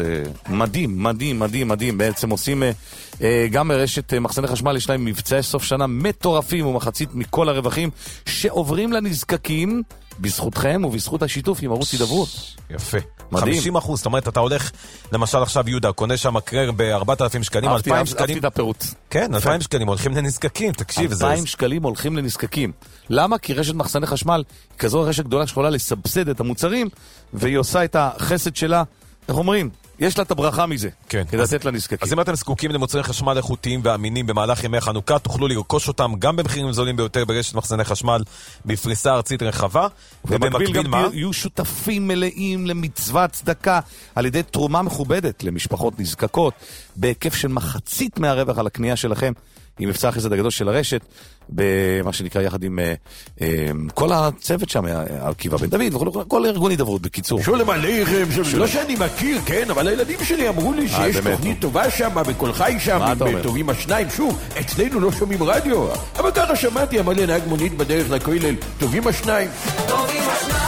מדהים. בעצם עושים גם מרשת מחסני חשמל, יש להם מבצעי סוף שנה מטורפים ומחצית מכל הרווחים שעוברים לנזקקים בזכותכם ובזכות השיתוף עם ערוץ הידברות. יפה. 50%, זאת אומרת, אתה הולך, למשל עכשיו יהודה, קונה שם מקרר ב4,000 שקלים, 2,000 שקלים. אהבתי את הפירוט. כן, 2,000 שקלים הולכים לנזקקים, תקשיב. 2,000 שקלים הולכים לנזקקים. למה? כי רשת מחסני חשמל היא כזו רשת גדולה שיכולה לסבסד את המוצרים, והיא עושה את החסד שלה, איך אומרים? יש לה את הברכה מזה, כן. כדי לתת לנזקקים. אז אם אתם זקוקים למוצרי חשמל איכותיים ואמינים במהלך ימי חנוכה, תוכלו לרכוש אותם גם במחירים זולים ביותר ברשת מחסני חשמל בפריסה ארצית רחבה. ובמקביל גם יהיו שותפים מלאים למצוות צדקה על ידי תרומה מכובדת למשפחות נזקקות, בהיקף של מחצית מהרווח על הקנייה שלכם, עם מבצע החסד הגדול של הרשת, במה שנקרא יחד עם כל הצוות שם, עקיבא בן דוד וכל כל ארגון הידברות בקיצור. שולם עליכם, לא שאני מכיר, כן, אבל הילדים שלי אמרו לי שיש תוכנית טובה שם, בכל חי שם, בטובים השניים, שוב, אצלנו לא שומעים רדיו, אבל ככה שמעתי, אמר לי נהג מונית בדרך לכולל, טובים השניים. טובים השניים.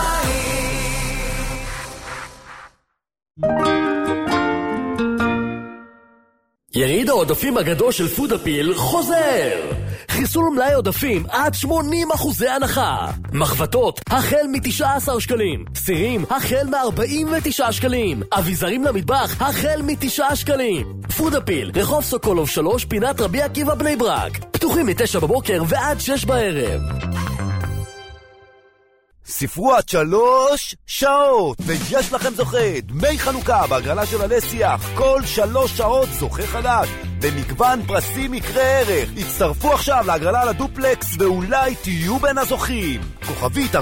יריד העודפים הגדול של פודאפיל חוזר! חיסול מלאי עודפים עד 80% הנחה. מחבטות החל מ-19 שקלים. סירים החל מ-49 שקלים. אביזרים למטבח החל מ-9 שקלים. פודאפיל, רחוב סוקולוב 3, פינת רבי עקיבא בני ברק. פתוחים מ-9 בבוקר ועד 6 בערב. ספרו עד 3 שעות, ויש לכם זוכה, דמי חנוכה בהגרלה של עלי שיח, כל 3 שעות זוכה חדש, במגוון פרסים יקרי ערך. הצטרפו עכשיו להגרלה לדופלקס, ואולי תהיו בין הזוכים. כוכבית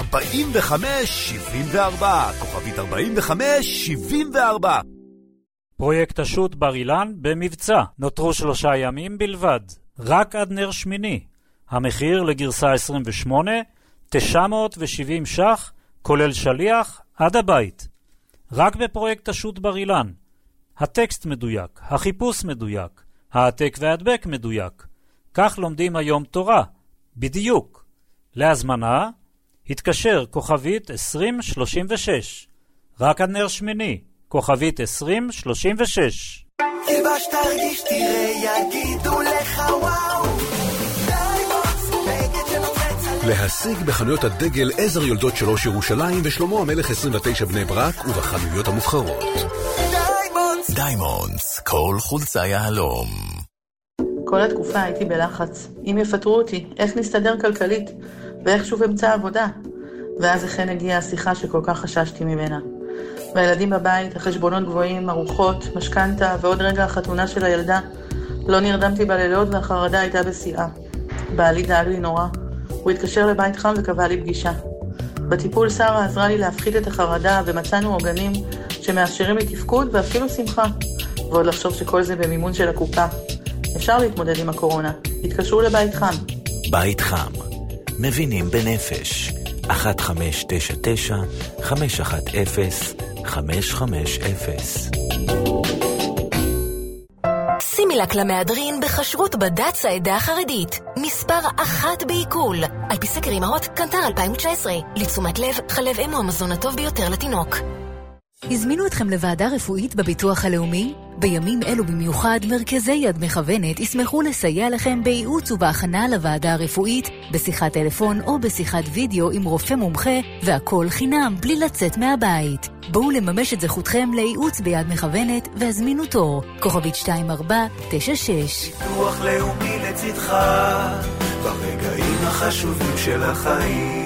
4574, כוכבית 4574. פרויקט השו"ת בר אילן במבצע, נותרו 3 ימים בלבד, רק עד נר שמיני. המחיר לגרסה 28, 970 ש"ח, כולל שליח, עד הבית. רק בפרויקט השו"ת בר אילן. הטקסט מדויק, החיפוש מדויק, העתק והדבק מדויק. כך לומדים היום תורה, בדיוק. להזמנה, התקשר כוכבית 2036. רק עד נר שמיני, כוכבית 2036. תלבש תרגיש תראה יגידו לך וואו. להשיג בחנויות הדגל עזר יולדות 3 ירושלים ושלמה המלך 29 בני ברק ובחנויות המובחרות. דיימונדס, כל חולצה יהלום. כל התקופה הייתי בלחץ. אם יפטרו אותי, איך נסתדר כלכלית? ואיך שוב אמצא עבודה? ואז אכן הגיעה השיחה שכל כך חששתי ממנה. והילדים בבית, החשבונות גבוהים, ארוחות, משכנתה ועוד רגע החתונה של הילדה. לא נרדמתי בלילות והחרדה הייתה בשיאה. בעלי דאג לי נורא. הוא התקשר לבית חם וקבע לי פגישה. בטיפול שרה עזרה לי להפחית את החרדה ומצאנו עוגנים שמאפשרים לי תפקוד ואפילו שמחה. ועוד לחשוב שכל זה במימון של הקופה. אפשר להתמודד עם הקורונה. התקשרו לבית חם. בית חם. מבינים בנפש. סימילק למהדרין בחשרות בד"ץ העדה החרדית. מספר 1 בעיכול. על פי סקר אמהות, קנטר 2019. לתשומת לב, חלב אם הוא המזון הטוב ביותר לתינוק. הזמינו אתכם לוועדה רפואית בביטוח הלאומי? בימים אלו במיוחד, מרכזי יד מכוונת ישמחו לסייע לכם בייעוץ ובהכנה לוועדה הרפואית, בשיחת טלפון או בשיחת וידאו עם רופא מומחה, והכל חינם בלי לצאת מהבית. בואו לממש את זכותכם לייעוץ ביד מכוונת והזמינו תור. כוכבית 2496. ביטוח לאומי לצדך ברגעים החשובים של החיים.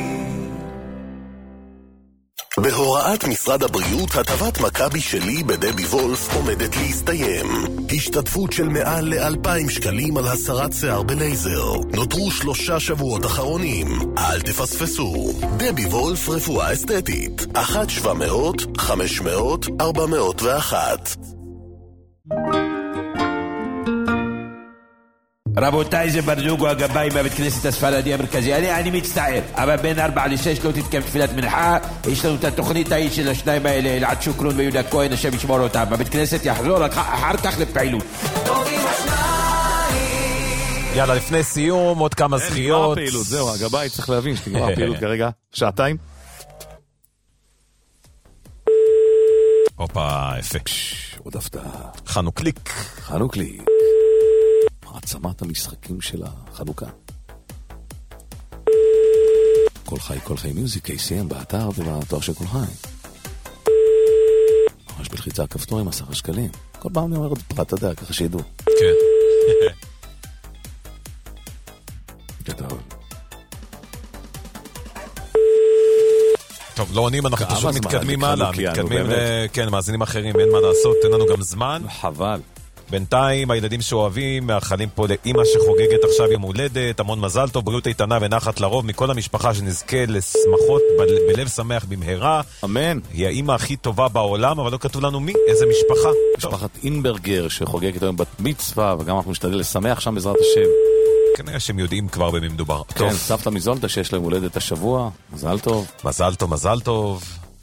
בהוראת משרד הבריאות, הטבת מכבי שלי בדבי וולף עומדת להסתיים. השתתפות של מעל ל2,000 שקלים על הסרת שיער בלייזר. נותרו 3 שבועות אחרונים. אל תפספסו. דבי וולף רפואה אסתטית. 1-700-500-401. רבותיי, זה ברדוגו הגבאי מהבית כנסת הספרדי המרכזי. אני מצטער, אבל בין 4 ל-6 לא תתקיים תפילת מנחה. יש לנו את התוכנית ההיא של השניים האלה, אלעד שוקרון ויהודה כהן, השם ישמור אותם. הבית כנסת יחזור אחר כך לפעילות. יאללה, לפני סיום, עוד כמה זכיות. נגמר פעילות, זהו, הגבאי צריך להבין שתגמר פעילות כרגע. 2 שעתיים. הופה, יפה. עוד הפתעה. חנוכליק. חנוכליק. מעצמת המשחקים של החנוכה. כל חי מיוזיק, ACM, באתר ובאתר של כל חי. ממש בלחיצה הכפתורים 10 שקלים. כל פעם אני אומר עוד פרט, אתה יודע, ככה שידעו. כן. גדול. טוב, לא עונים, אנחנו פשוט מתקדמים הלאה. מתקדמים, כן, מאזינים אחרים, אין מה לעשות, אין לנו גם זמן. חבל. בינתיים, הילדים שאוהבים, מאחלים פה לאמא שחוגגת עכשיו יום הולדת, המון מזל טוב, בריאות איתנה ונחת לרוב, מכל המשפחה שנזכה לשמחות בלב שמח במהרה. אמן. היא האמא הכי טובה בעולם, אבל לא כתוב לנו מי, איזה משפחה. משפחת אינברגר שחוגגת היום בת מצווה, וגם אנחנו משתדל לשמח שם בעזרת השם. כנראה שהם יודעים כבר במי מדובר. כן, סבתא מזולטה שיש להם הולדת השבוע, מזל טוב. מזל טוב, מזל טוב.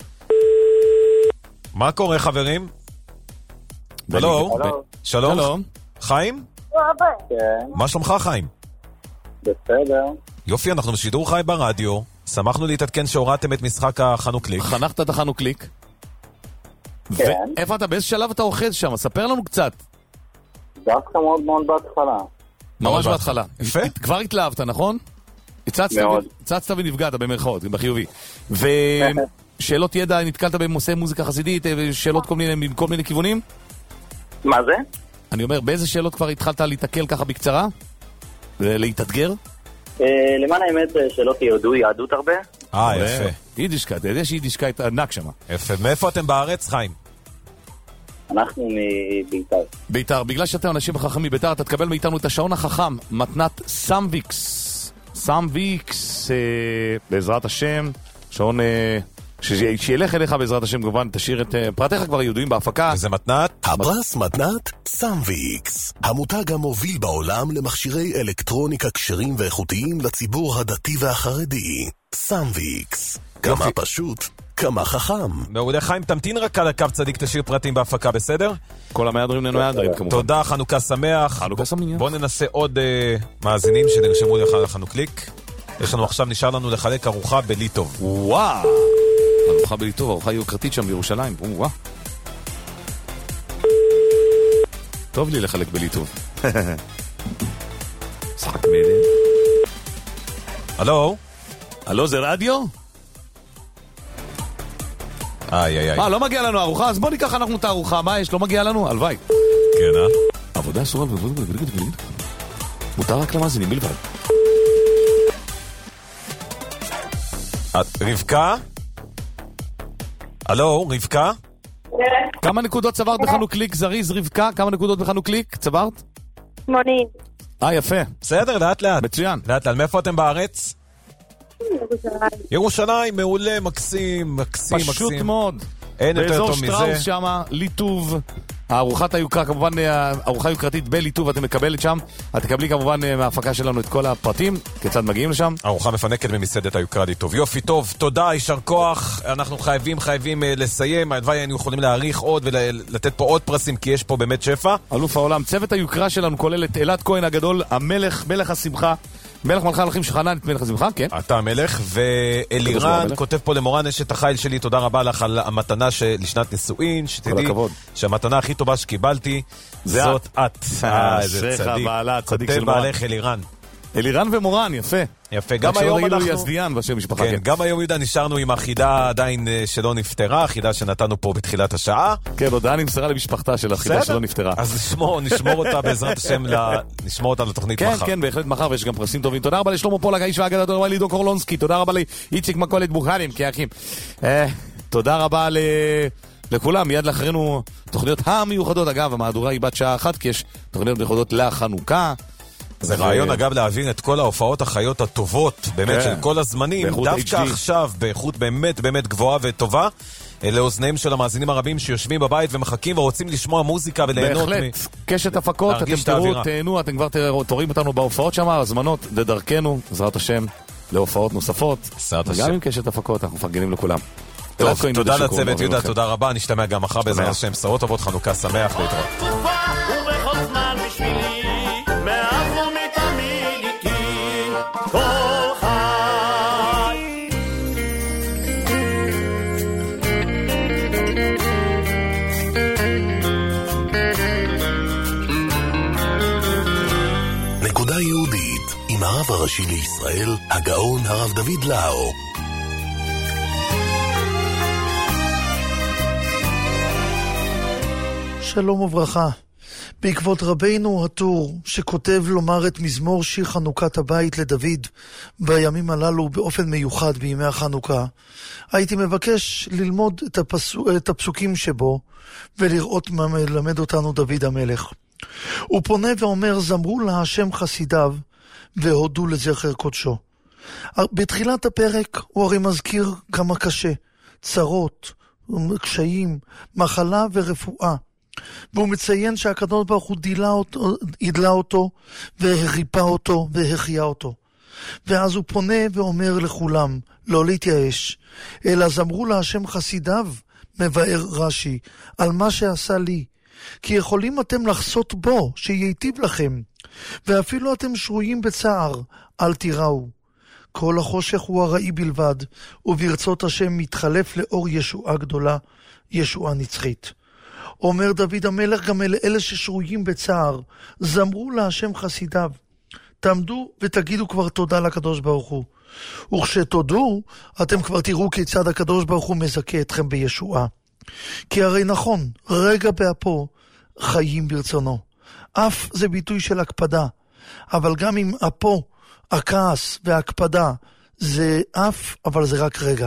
מה קורה, חברים? הלו, שלום. חיים? כן. מה שלומך, חיים? בסדר. יופי, אנחנו בשידור חי ברדיו. שמחנו להתעדכן שהורדתם את משחק החנוכליק. חנכת את החנוכליק? כן. ואיפה אתה? באיזה שלב אתה אוחז שם? ספר לנו קצת. דווקא מאוד מאוד בהתחלה. ממש בהתחלה. יפה. כבר התלהבת, נכון? מאוד. הצצת ונפגעת במרכאות, בחיובי. ושאלות ידע, נתקלת במושאי מוזיקה חסידית, שאלות כל מיני כיוונים? מה זה? אני אומר, באיזה שאלות כבר התחלת להתעכל ככה בקצרה? להתאתגר? למען האמת, שאלות יהדות הרבה. יפה. יידישקייט, אתה יודע שיידישקייט ענק שם. יפה. מאיפה אתם בארץ, חיים? אנחנו מביתר. ביתר, בגלל שאתם אנשים חכמים מביתר, אתה תקבל מאיתנו את השעון החכם, מתנת סמוויקס. סמוויקס, בעזרת השם, שעון... שילך אליך בעזרת השם, כמובן, תשאיר את פרטיך כבר ידועים בהפקה. זה מתנת? הפרס מתנת סמוויקס, המותג המוביל בעולם למכשירי אלקטרוניקה כשרים ואיכותיים לציבור הדתי והחרדי. סמוויקס, כמה פשוט, כמה חכם. מעולה, חיים, תמתין רק על הקו צדיק, תשאיר פרטים בהפקה, בסדר? כל המהדרים לנו מהדרים, כמובן. תודה, חנוכה שמח. חנוכה שמח. בוא ננסה עוד מאזינים שנרשמו לך לחנוכליק. יש לנו עכשיו, נשאר לנו לחלק ארוחה בלי טוב. וואו! ארוחה בלי טוב, ארוחה יוקרתית שם בירושלים. וואו. טוב לי לחלק בלי טוב. שחק מידי. הלו? הלו, זה רדיו? לא מגיע לנו ארוחה? אז בוא ניקח אנחנו את הארוחה. מה יש? לא מגיע לנו? הלוואי. כן, עבודה אסורה. מותר רק למאזינים בלבד. רבקה? הלו, רבקה? כמה נקודות צברת בחנוכליק? זריז, רבקה, כמה נקודות בחנוכליק? צברת? 80. יפה. בסדר, לאט לאט. מצוין. לאט לאט. מאיפה אתם בארץ? ירושלים, מעולה, מקסים. פשוט מאוד. אין יותר טוב מזה. באזור שטראוס שמה, ליטוב, ארוחת היוקרה, כמובן, ארוחה יוקרתית בליטוב, אתם מקבלת שם. את תקבלי כמובן מההפקה שלנו את כל הפרטים, כיצד מגיעים לשם. ארוחה מפנקת ממסעדת היוקרה ליטוב. יופי, טוב, תודה, יישר כוח. אנחנו חייבים לסיים. הלוואי היינו יכולים להאריך עוד ולתת פה עוד פרסים, כי יש פה באמת שפע. אלוף העולם, צוות היוקרה שלנו כולל את אלעד כהן הגדול, המלך, מלך השמחה. מלך מלכה המלכים שחנן את מלך השמחה, כן? אתה המלך, ואלירן כותב פה למורן אשת החיל שלי, תודה רבה לך על המתנה לשנת נישואין, שתדעי שהמתנה הכי טובה שקיבלתי זאת את. איזה צדיק. כותב בעלך אלירן. אלירן ומורן, יפה. יפה, גם היום אנחנו... יזדיאן בשם משפחה. כן, גם היום יהודה נשארנו עם החידה עדיין שלא נפטרה, החידה שנתנו פה בתחילת השעה. כן, הודעה נמסרה למשפחתה של החידה שלא נפטרה. אז נשמור אותה בעזרת השם, נשמור אותה לתוכנית מחר. כן, בהחלט מחר, ויש גם פרסים טובים. תודה רבה לשלמה פולק, האיש והאגדה, תודה רבה לעידו קורלונסקי, תודה רבה לאיציק מכולת בוכרים, כאחים. תודה רבה לכולם, מיד לאחרינו תוכניות המיוחדות. אגב, המהדורה היא בת שעה 1, כי יש תוכניות מיוחדות לחנוכה. זה רעיון אגב להבין את כל ההופעות החיות הטובות באמת של כל הזמנים, דווקא עכשיו באיכות באמת באמת גבוהה וטובה, לאוזניהם של המאזינים הרבים שיושבים בבית ומחכים ורוצים לשמוע מוזיקה וליהנות. בהחלט, קשת הפקות, אתם תראו, תהנו, אתם כבר תורים אותנו בהופעות שם, הזמנות לדרכנו, בעזרת השם, להופעות נוספות, וגם עם קשת הפקות, אנחנו מפרגנים לכולם. טוב, תודה לצוות יהודה, תודה רבה, נשתמע גם מחר בעזרת השם, בשורות טובות, חנוכה שמח, להתראות. נקודה יהודית עם הרב הראשי לישראל, הגאון הרב דוד לאו. שלום וברכה. בעקבות רבינו הטור שכותב לומר את מזמור שיר חנוכת הבית לדוד בימים הללו באופן מיוחד בימי החנוכה, הייתי מבקש ללמוד את הפסוקים שבו ולראות מה מלמד אותנו דוד המלך. הוא פונה ואומר, זמרו להשם חסידיו והודו לזכר קודשו. בתחילת הפרק הוא הרי מזכיר כמה קשה, צרות, קשיים, מחלה ורפואה. והוא מציין שהקדוש ברוך הוא ידלה אותו והריפא אותו והחיה אותו. ואז הוא פונה ואומר לכולם לא להתייאש, אלא זמרו להשם חסידיו, מבאר רש"י, על מה שעשה לי, כי יכולים אתם לחסות בו שייטיב לכם, ואפילו אתם שרויים בצער, אל תיראו. כל החושך הוא הראי בלבד, וברצות השם מתחלף לאור ישועה גדולה, ישועה נצחית. אומר דוד המלך גם אלה ששרויים בצער, זמרו להשם חסידיו. תעמדו ותגידו כבר תודה לקדוש ברוך הוא. וכשתודו, אתם כבר תראו כיצד הקדוש ברוך הוא מזכה אתכם בישועה. כי הרי נכון, רגע באפו חיים ברצונו. אף זה ביטוי של הקפדה, אבל גם אם אפו, הכעס וההקפדה זה אף, אבל זה רק רגע.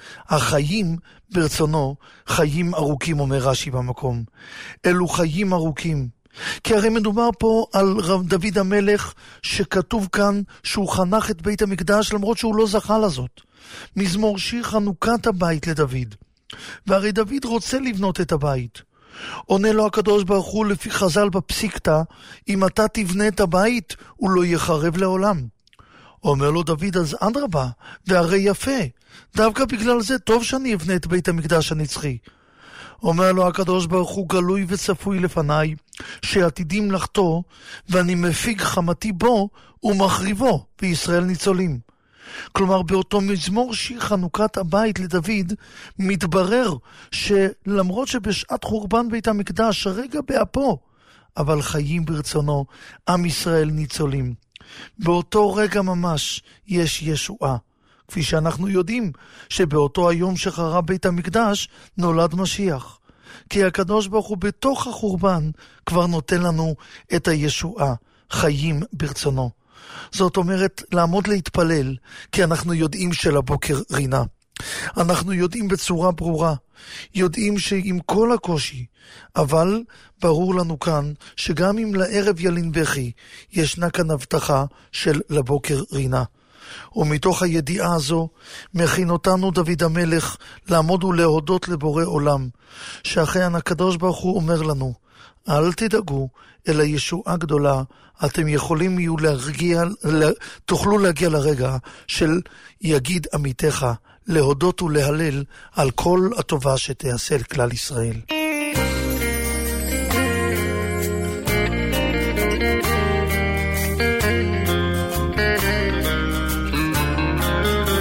החיים ברצונו, חיים ארוכים, אומר רש"י במקום. אלו חיים ארוכים. כי הרי מדובר פה על רב דוד המלך, שכתוב כאן שהוא חנך את בית המקדש למרות שהוא לא זכה לזאת. מזמור שיר חנוכת הבית לדוד. והרי דוד רוצה לבנות את הבית. עונה לו הקדוש ברוך הוא לפי חז"ל בפסיקתא, אם אתה תבנה את הבית, הוא לא יחרב לעולם. אומר לו דוד, אז אדרבה, והרי יפה. דווקא בגלל זה טוב שאני אבנה את בית המקדש הנצחי. אומר לו הקדוש ברוך הוא, גלוי וצפוי לפניי, שעתידים לחטוא, ואני מפיג חמתי בו ומחריבו, בישראל ניצולים. כלומר, באותו מזמור שיר חנוכת הבית לדוד, מתברר שלמרות שבשעת חורבן בית המקדש, רגע באפו, אבל חיים ברצונו, עם ישראל ניצולים. באותו רגע ממש יש ישועה. כפי שאנחנו יודעים שבאותו היום שחרב בית המקדש נולד משיח. כי הקדוש ברוך הוא בתוך החורבן כבר נותן לנו את הישועה, חיים ברצונו. זאת אומרת, לעמוד להתפלל, כי אנחנו יודעים שלבוקר רינה. אנחנו יודעים בצורה ברורה, יודעים שעם כל הקושי, אבל ברור לנו כאן שגם אם לערב ילין בכי, ישנה כאן הבטחה של לבוקר רינה. ומתוך הידיעה הזו מכין אותנו דוד המלך לעמוד ולהודות לבורא עולם, שאכן הקדוש ברוך הוא אומר לנו, אל תדאגו, אלא ישועה גדולה. אתם יכולים תוכלו להגיע לרגע של יגיד עמיתך, להודות ולהלל על כל הטובה שתעשה לכלל ישראל.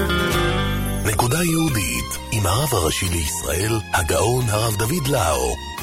נקודה יהודית עם הרב הראשי לישראל, הגאון הרב דוד לאו.